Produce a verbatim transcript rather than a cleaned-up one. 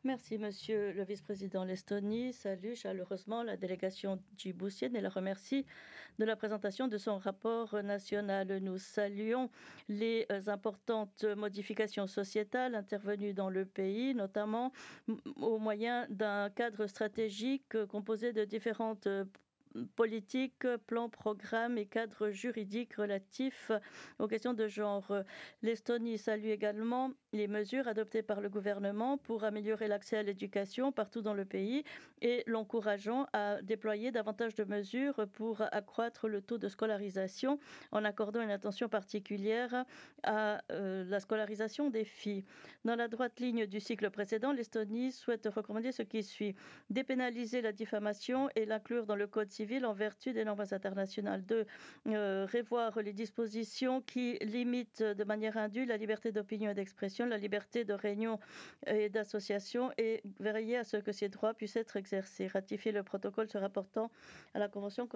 Merci, Monsieur le vice-président. L'Estonie salue chaleureusement la délégation djiboutienne et la remercie de la présentation de son rapport national. Nous saluons les euh, importantes modifications sociétales intervenues dans le pays, notamment m- au moyen d'un cadre stratégique euh, composé de différentes euh, politiques, plans, programmes et cadres juridiques relatifs aux questions de genre. L'Estonie salue également les mesures adoptées par le gouvernement pour améliorer l'accès à l'éducation partout dans le pays et l'encourageant à déployer davantage de mesures pour accroître le taux de scolarisation en accordant une attention particulière à euh, la scolarisation des filles. Dans la droite ligne du cycle précédent, l'Estonie souhaite recommander ce qui suit: dépénaliser la diffamation et l'inclure dans le code civil en vertu des normes internationales. deux. Euh, revoir les dispositions qui limitent de manière indue la liberté d'opinion et d'expression, la liberté de réunion et d'association, et veiller à ce que ces droits puissent être exercés. Ratifier le protocole se rapportant à la Convention